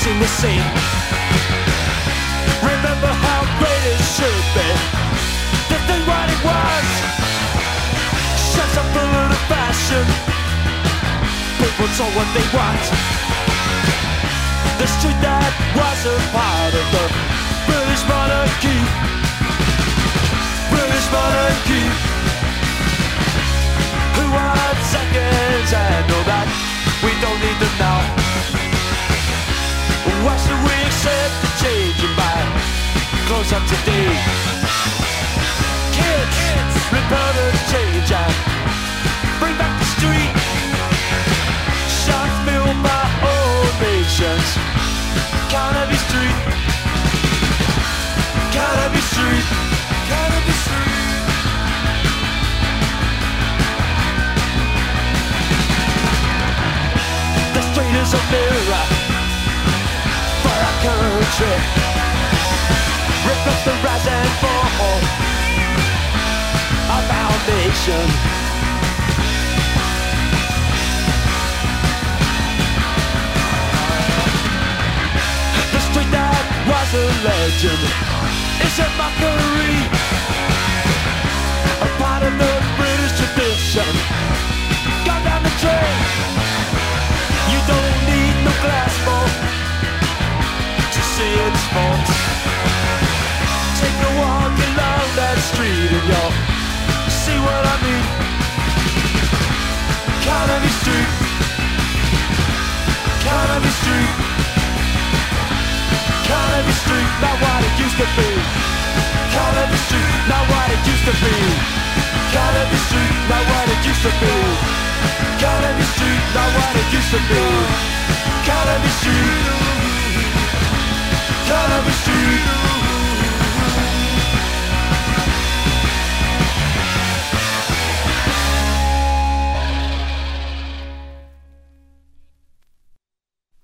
in the sea. Remember how great it should be. This thing what it was. Shots are full of the fashion. People told what they want. The street that was a part of the British monarchy. British monarchy. Who wants seconds and all that? We don't need them now. Why should we accept the changing by close up today? Kids, repel the change and bring back the street. Shots fill my old nations. Carnaby Street. Carnaby Street. Carnaby Street. The street is a mirror for our country. Reflects the rise and fall of our nation. The street that was a legend is a mockery, a part of the British tradition. Gone down the drain. You don't need no glass ball to see its faults. Take a walk along that street and you'll see what I mean. Carnaby Street. Carnaby Street. Carnaby Street, not what it used to be. Carnaby Street, not what it used to be. Carnaby Street, not what it used to be. Carnaby Street, not what it used to be. Carnaby Street.